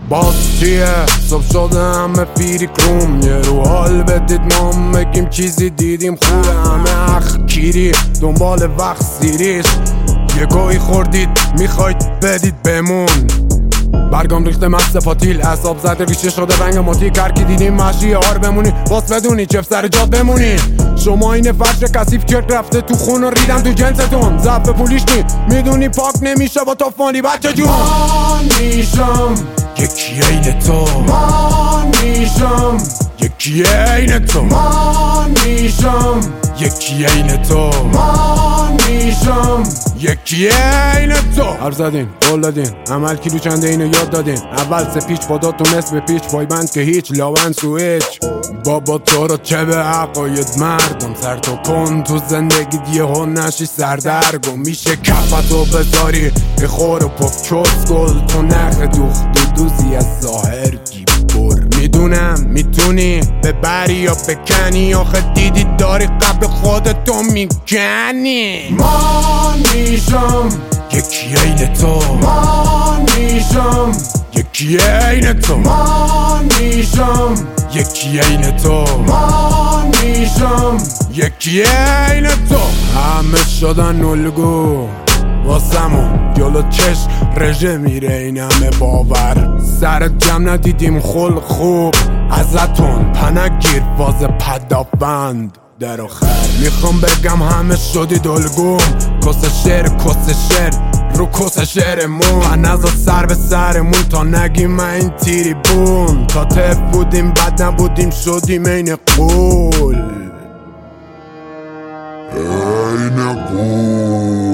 باز چیه صبح شده همه فیری کروم یه رو حال بدید ما بگیم چیزی دیدیم خوبه همه اخ کیری دنبال وقت سیریش یه گویی خوردید میخواید بدید بمون برگام ریخته مست پاتیل اعصاب زده ریشه شده رنگ ماتی کرکی دیدیم مشی هار بمونی باز بدونی چف سر جاد بمونی شما این فرش کثیف چک رفته تو خون و ریدم تو جنستون ضعف پولیش نی میدونی پاک نمیشه با تافانی بچه جون من میشم یکی عین تو من میشم یکی عین تو من میشم یکی عین تو من میشم یکی عین تو حرف زدین قول دادین عمل کیلو چنده اینو یاد دادین اول سه پیچ پادا تو نصف پیچ پای بند که هیچ لاون سویچ بابا تو رو چه به عقاید مردم سر تو کن تو زندگی یهو نشی سردرگم میشه کفتو بذاری یه خور و پف چوز گل تو نخ دوخت و دوزی از ظاهر گیبور میدونم میتونی ببری یا بکنی آخه دیدی داری قبل خودتو میکنی من میشم یکی عین تو من میشم یکی عین تو من میشم یکی عین تو من میشم یکی عین تو همه شدن الگو واسمون جلو چش رژه میره این همه باور سر جمع ندیدیم خل خوب ازتون پنگیر باز پدافند در آخر میخوام بگم همه شدید الگوم کس شعر رو کس شعرمون پنزا سر به سرمون تا نگیم من این تیری بون تا تف بودیم بد نبودیم شدیم این قول